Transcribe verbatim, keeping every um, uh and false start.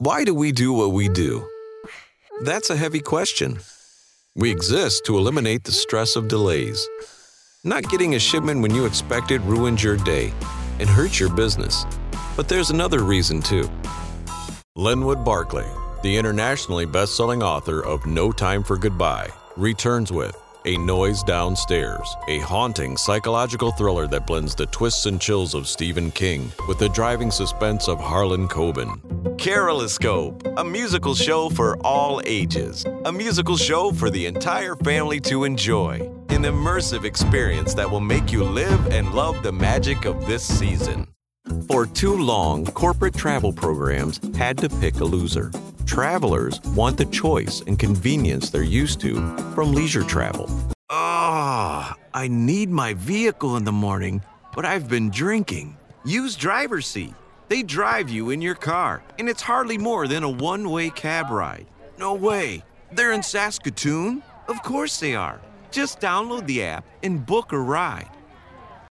Why do we do what we do? That's a heavy question. We exist to eliminate the stress of delays. Not getting a shipment when you expected ruins your day and hurts your business. But there's another reason too. Linwood Barclay, the internationally best-selling author of No Time for Goodbye, returns with A Noise Downstairs, a haunting psychological thriller that blends the twists and chills of Stephen King with the driving suspense of Harlan Coben. Caroloscope, a musical show for all ages. A musical show for the entire family to enjoy. An immersive experience that will make you live and love the magic of this season. For too long, corporate travel programs had to pick a loser. Travelers want the choice and convenience they're used to from leisure travel. Ah, oh, I need my vehicle in the morning, but I've been drinking. Use Driver's Seat. They drive you in your car, and it's hardly more than a one-way cab ride. No way. They're in Saskatoon? Of course they are. Just download the app and book a ride.